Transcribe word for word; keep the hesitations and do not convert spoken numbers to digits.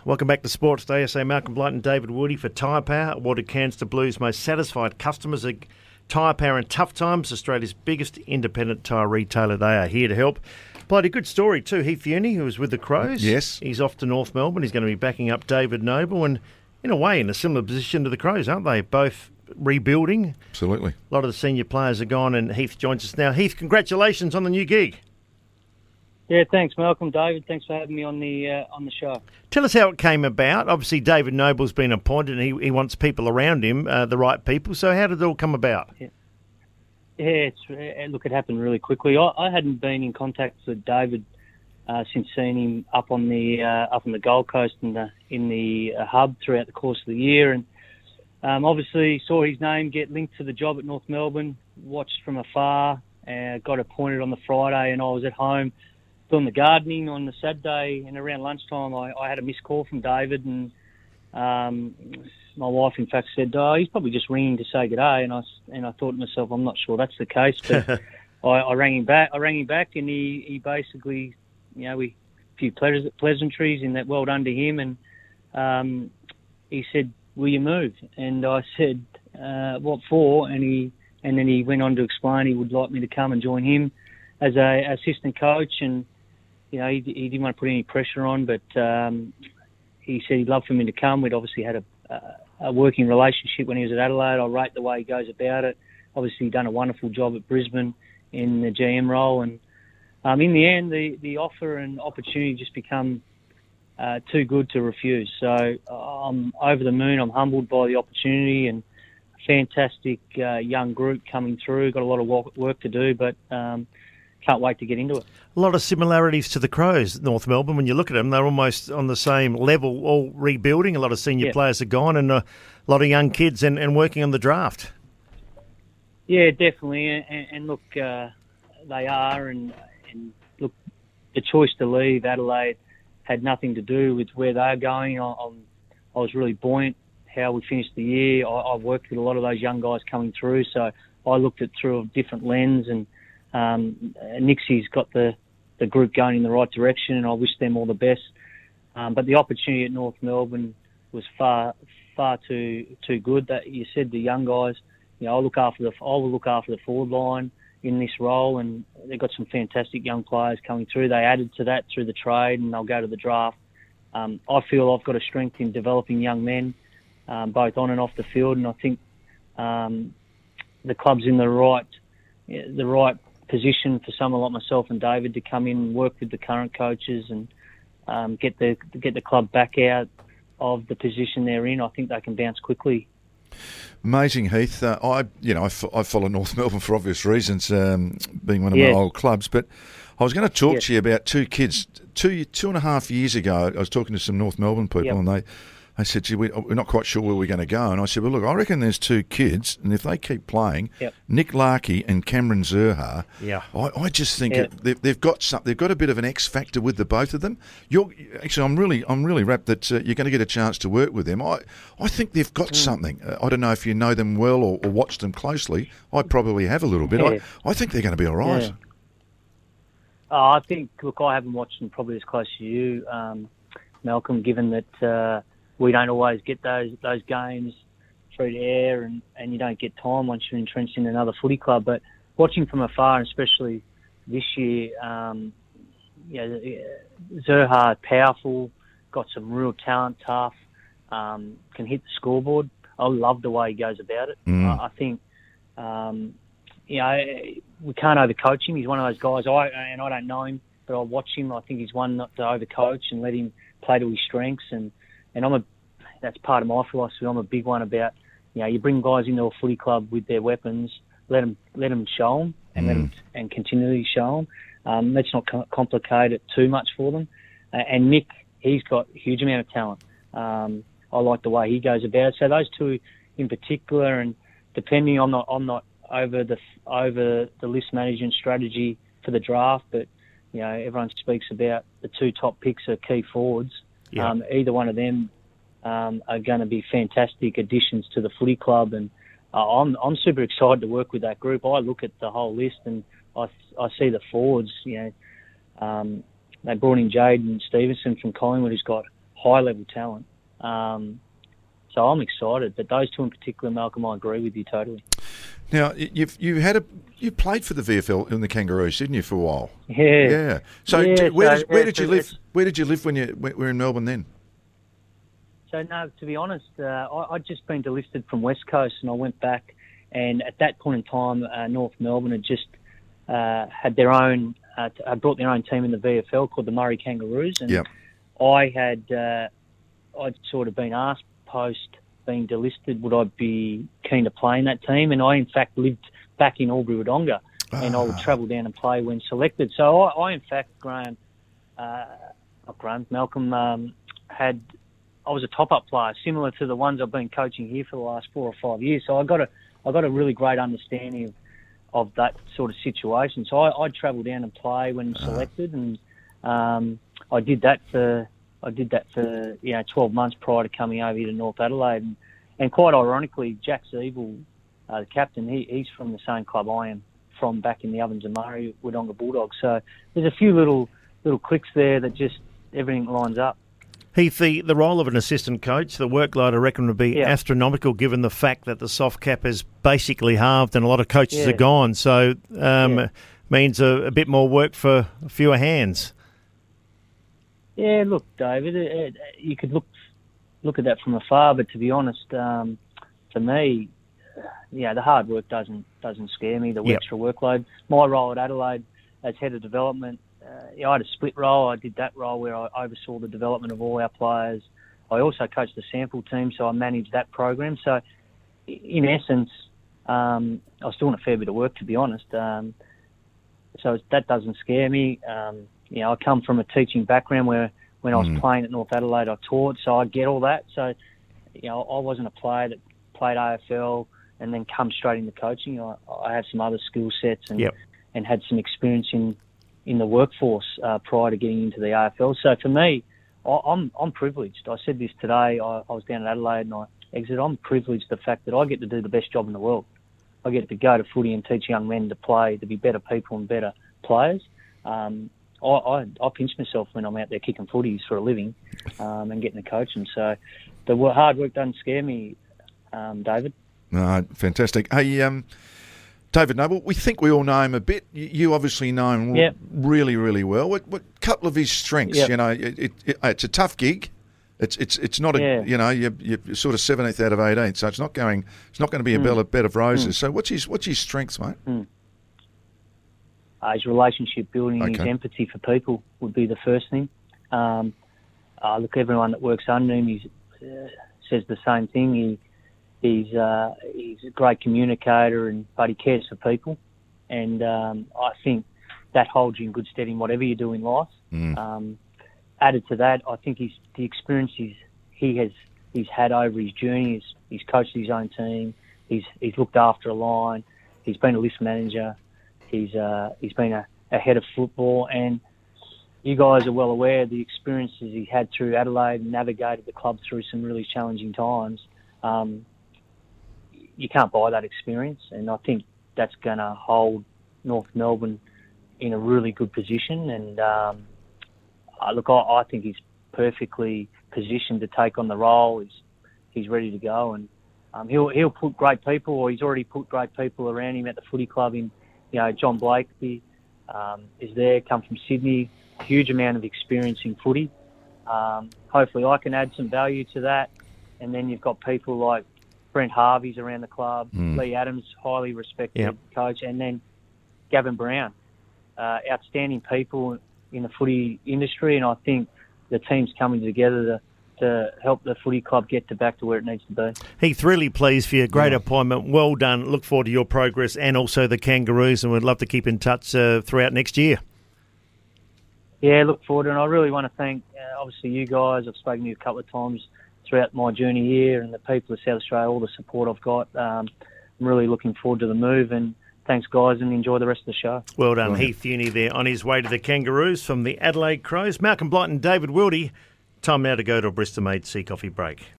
Welcome back to Sports Day. I say Malcolm Blight and David Woody for Tyre Power, awarded Cairns to Blues most satisfied customers. Tyre Power in tough times, Australia's biggest independent tyre retailer. They are here to help. Played a good story too. Heath Uni, who was with the Crows. Yes. He's off to North Melbourne. He's going to be backing up David Noble, and in a way in a similar position to the Crows, aren't they? Both rebuilding. Absolutely. A lot of the senior players are gone, and Heath joins us now. Heath, congratulations on the new gig. Yeah, thanks, Malcolm. David, thanks for having me on the uh, on the show. Tell us how it came about. Obviously, David Noble's been appointed, and he, he wants people around him, uh, the right people. So how did it all come about? Yeah, yeah it's, uh, look, it happened really quickly. I, I hadn't been in contact with David uh, since seeing him up on the uh, up on the Gold Coast in the in the uh, hub throughout the course of the year, and um, obviously saw his name get linked to the job at North Melbourne. Watched from afar, uh, got appointed on the Friday, and I was at home doing the gardening on the Saturday, and around lunchtime I, I had a missed call from David, and um, my wife in fact said, oh, he's probably just ringing to say good day, and I, and I thought to myself, I'm not sure that's the case, but I, I rang him back I rang him back and he, he basically, you know, we a few pleas- pleasantries in that well done to him, and um, he said, will you move? And I said, uh, what for? And he and then he went on to explain he would like me to come and join him as a assistant coach, and you know, he, he didn't want to put any pressure on, but um, he said he'd love for me to come. We'd obviously had a, a, a working relationship when he was at Adelaide. I rate the way he goes about it. Obviously, he's done a wonderful job at Brisbane in the G M role. And um, in the end, the, the offer and opportunity just become uh, too good to refuse. So I'm over the moon. I'm humbled by the opportunity, and a fantastic uh, young group coming through. Got a lot of work, work to do, but um, can't wait to get into it. A lot of similarities to the Crows, North Melbourne. When you look at them, they're almost on the same level, all rebuilding. A lot of senior yeah. players are gone, and a lot of young kids and, and working on the draft. Yeah, definitely. And, and look, uh, they are. And, and look, the choice to leave Adelaide had nothing to do with where they're going. I, I'm, I was really buoyant how we finished the year. I, I worked with a lot of those young guys coming through, so I looked at it through a different lens, and Um, Nixie's got the, the group going in the right direction, and I wish them all the best. Um, but the opportunity at North Melbourne was far, far too too good. That you said the young guys, you know, I'll look after the I will look after the forward line in this role, and they've got some fantastic young players coming through. They added to that through the trade, and they'll go to the draft. Um, I feel I've got a strength in developing young men, um, both on and off the field, and I think um, the club's in the right the right. position for someone like myself and David to come in and work with the current coaches and um, get the get the club back out of the position they're in. I think they can bounce quickly. Amazing, Heath. Uh, I, you know, I, f- I follow North Melbourne for obvious reasons, um, being one of yeah. my old clubs. But I was going to talk yeah. to you about two kids. Two two and a half years ago, I was talking to some North Melbourne people, yep. and they. They said, Gee, we, we're not quite sure where we're going to go. And I said, well, look, I reckon there's two kids, and if they keep playing, yep. Nick Larkey and Cameron Zerha, yeah. I, I just think yeah. it, they've, they've got some, they've got a bit of an X factor with the both of them. You're, actually, I'm really I'm really rapt that uh, you're going to get a chance to work with them. I, I think they've got mm. something. Uh, I don't know if you know them well or, or watch them closely. I probably have a little bit. Yeah. I, I think they're going to be all right. Yeah. Oh, I think, look, I haven't watched them probably as close as you, um, Malcolm, given that uh, we don't always get those those games through the air, and, and you don't get time once you're entrenched in another footy club. But watching from afar, especially this year, um, you know, Zerha, powerful, got some real talent, tough, um, can hit the scoreboard. I love the way he goes about it. Mm. I, I think, um, you know, we can't overcoach him. He's one of those guys, I and I don't know him, but I watch him. I think he's one not to overcoach and let him play to his strengths. And, and I'm a, that's part of my philosophy. I'm a big one about, you know, you bring guys into a footy club with their weapons, let them, let them show them and, mm. let them, and continually show them. Um, let's not co- complicate it too much for them. Uh, and Nick, he's got a huge amount of talent. Um, I like the way he goes about it. So those two in particular, and depending, I'm not, I'm not over the over the list management strategy for the draft, but you know, everyone speaks about the two top picks are key forwards. Yeah. Um, either one of them um, are going to be fantastic additions to the footy club, and uh, I'm I'm super excited to work with that group. I look at the whole list and I I see the forwards. You know, um, they brought in Jaden Stevenson from Collingwood, who's got high-level talent. Um, so I'm excited. But those two in particular, Malcolm, I agree with you totally. Now, you've you had a you played for the V F L in the Kangaroos, didn't you, for a while? Yeah. Yeah. So yeah, d- where so, did where yeah, did you so live? Where did you live when you were in Melbourne then? So no, to be honest, uh, I, I'd just been delisted from West Coast, and I went back. And at that point in time, uh, North Melbourne had just uh, had their own, uh, had brought their own team in the V F L called the Murray Kangaroos, and Yep. I had, uh, I'd sort of been asked post being delisted, would I be keen to play in that team? And I, in fact, lived back in Albury-Wodonga, and I would travel down and play when selected. So I, I in fact, Graham, uh, not Graham, Malcolm, um, had, I was a top-up player, similar to the ones I've been coaching here for the last four or five years. So I got a, I got a really great understanding of, of that sort of situation. So I, I'd travel down and play when selected, and um, I did that for. I did that for you know twelve months prior to coming over here to North Adelaide, and, and quite ironically, Jack Siebel, uh, the captain, he, he's from the same club I am from, back in the Ovens and Murray, Wodonga Bulldogs. So there's a few little little clicks there that just everything lines up. Heath, the, the role of an assistant coach, the workload I reckon would be Yeah. astronomical, given the fact that the soft cap has basically halved and a lot of coaches Yeah. are gone. So um, Yeah. means a, a bit more work for fewer hands. Yeah, look, David, it, it, you could look look at that from afar, but to be honest, um, for me, yeah, the hard work doesn't doesn't scare me. The Yep. extra workload. My role at Adelaide as head of development, uh, yeah, I had a split role. I did that role where I oversaw the development of all our players. I also coached the sample team, so I managed that program. So, in essence, um, I was doing a fair bit of work, to be honest. Um, so that doesn't scare me. Um, You know, I come from a teaching background where when I was Mm. playing at North Adelaide, I taught, so I get all that. So, you know, I wasn't a player that played A F L and then come straight into coaching. I, I have some other skill sets and Yep. and had some experience in in the workforce uh, prior to getting into the A F L. So for me, I, I'm I'm privileged. I said this today. I, I was down in Adelaide and I exited. I'm privileged the fact that I get to do the best job in the world. I get to go to footy and teach young men to play, to be better people and better players. Um, I, I, I pinch myself when I'm out there kicking footies for a living um, and getting to coach them. So the wo- hard work doesn't scare me, um, David. No, fantastic. Hey, um, David Noble, we think we all know him a bit. You, you obviously know him Yep. really, really well. What, what couple of his strengths? Yep. You know, it, it, it, it's a tough gig. It's it's it's not a Yeah. you know you're, you're sort of seventeenth out of eighteenth, so it's not going it's not going to be a bed of, bed of roses. So what's his what's his strengths, mate? Uh, his relationship building, his Okay. empathy for people would be the first thing. Um, uh, look, everyone that works under him he's, uh, says the same thing. He he's uh, he's a great communicator, and but he cares for people, and um, I think that holds you in good stead in whatever you do in life. Mm. Um, added to that, I think he's the experiences he has he's had over his journey. He's, he's coached his own team. He's he's looked after a line. He's been a list manager. He's uh, he's been a, a head of football, and you guys are well aware of the experiences he had through Adelaide and navigated the club through some really challenging times. Um, you can't buy that experience, and I think that's going to hold North Melbourne in a really good position. And um, uh, look, I, I think he's perfectly positioned to take on the role. He's he's ready to go, and um, he'll he'll put great people, or he's already put great people around him at the footy club. In you know, John Blakeby um, is there, come from Sydney, huge amount of experience in footy. Um, hopefully, I can add some value to that. And then you've got people like Brent Harvey's around the club, Mm. Lee Adams, highly respected Yep. coach, and then Gavin Brown, uh, outstanding people in the footy industry. And I think the team's coming together to, to help the footy club get to back to where it needs to be. Heath, really pleased for you. Great appointment. Well done. Look forward to your progress and also the Kangaroos, and we'd love to keep in touch uh, throughout next year. Yeah, look forward, and I really want to thank, uh, obviously, you guys. I've spoken to you a couple of times throughout my journey here, and the people of South Australia, all the support I've got. Um, I'm really looking forward to the move, and thanks, guys, and enjoy the rest of the show. Well done, Heath Uni there on his way to the Kangaroos from the Adelaide Crows. Malcolm Blight and David Wildy. Time now to go to a Bristol-made Sea Coffee break.